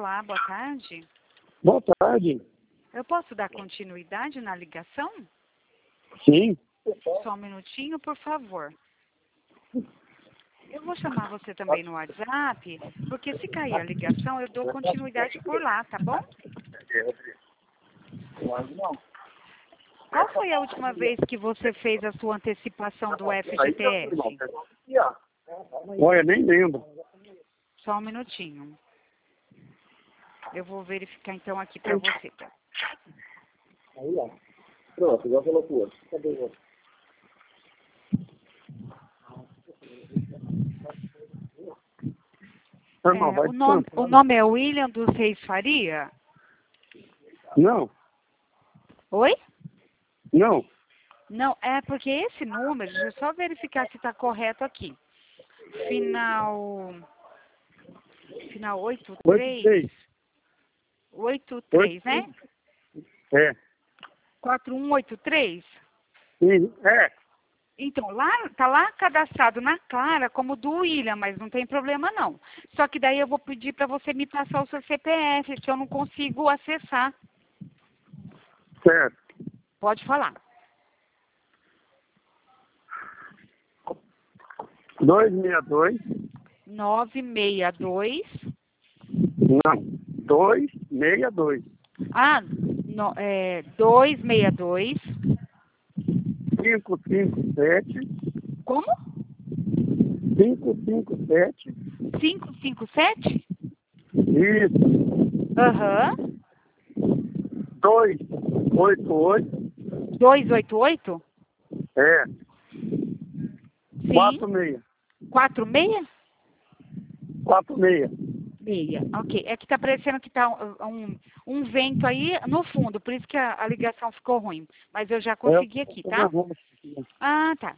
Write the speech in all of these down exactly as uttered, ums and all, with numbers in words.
Olá, boa tarde. Boa tarde. Eu posso dar continuidade na ligação? Sim. Só um minutinho, por favor. Eu vou chamar você também no WhatsApp, porque se cair a ligação, eu dou continuidade por lá, tá bom? Qual foi a última vez que você fez a sua antecipação do F G T S? Olha, nem lembro. Só um minutinho. Eu vou verificar então aqui para você. Tá? Aí, ó. Pronto, igual falou com o outro. Cadê o outro? É, o, nome, o nome é William dos Reis Faria? Não. Oi? Não. Não, é porque esse número, deixa eu só verificar se está correto aqui. Final... Final oito três. oito três, né? É. quatro um oito três? Sim, é. Então, lá, tá lá cadastrado na Clara como do William, mas não tem problema não. Só que daí eu vou pedir para você me passar o seu C P F, que eu não consigo acessar. Certo. Pode falar. dois seis dois. nove seis dois. Não. dois seis dois. Ah, no, é, dois seis dois. cinco cinco sete. Como? cinco cinco sete. cinco cinco sete? Isso. Aham. dois oito oito. dois oito oito? É. Sim. quatro seis. quatro seis? quatro seis. Meia, ok. É que tá parecendo que tá um, um, um vento aí no fundo, por isso que a, a ligação ficou ruim. Mas eu já consegui aqui, tá? Ah, tá.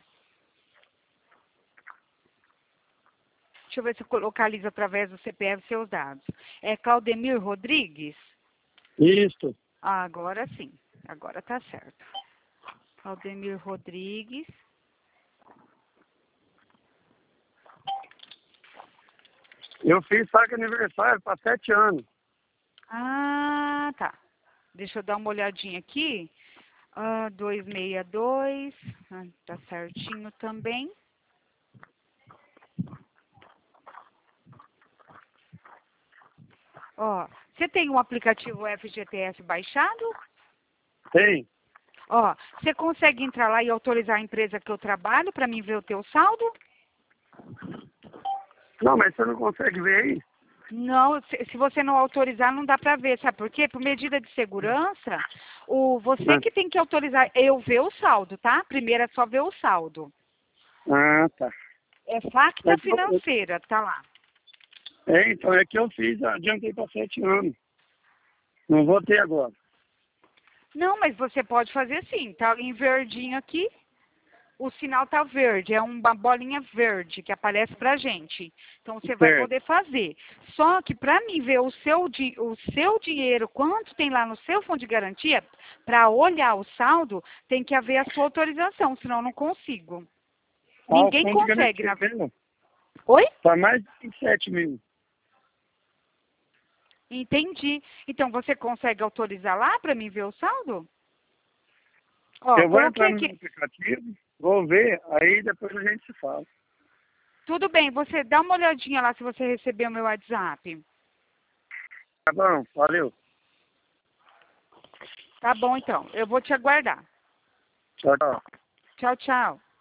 Deixa eu ver se eu localizo através do C P F seus dados. É Claudemir Rodrigues? Isso. Ah, agora sim. Agora tá certo. Claudemir Rodrigues. Eu fiz saque aniversário para sete anos. Ah, tá. Deixa eu dar uma olhadinha aqui. Ah, dois seis dois. Ah, tá certinho também. Ó, você tem um aplicativo F G T S baixado? Tem. Ó, você consegue entrar lá e autorizar a empresa que eu trabalho para mim ver o teu saldo? Não, mas você não consegue ver aí? Não, se, se você não autorizar, não dá para ver, sabe por quê? Por medida de segurança, o, você Ah. que tem que autorizar eu ver o saldo, tá? Primeiro é só ver o saldo. Ah, tá. É facta É, financeira, tá lá. É, então é que eu fiz, adiantei para sete anos. Não vou ter agora. Não, mas você pode fazer sim, tá em verdinho aqui. O sinal tá verde, é uma bolinha verde que aparece pra gente. Então você vai Certo. poder fazer. Só que para mim ver o seu, di- o seu dinheiro, quanto tem lá no seu fundo de garantia, para olhar o saldo, tem que haver a sua autorização, senão eu não consigo. Ah, Ninguém o fundo de consegue, na garantia verdade. mesmo? Oi? Tá mais de vinte e sete mil. Entendi. Então você consegue autorizar lá para mim ver o saldo? Ó, Eu vou coloquei entrar no meu aqui. aplicativo, vou ver, aí depois a gente se fala. Tudo bem, você dá uma olhadinha lá se você recebeu o meu WhatsApp. Tá bom, valeu. Tá bom, então. Eu vou te aguardar. Tchau, tchau. Tchau, tchau.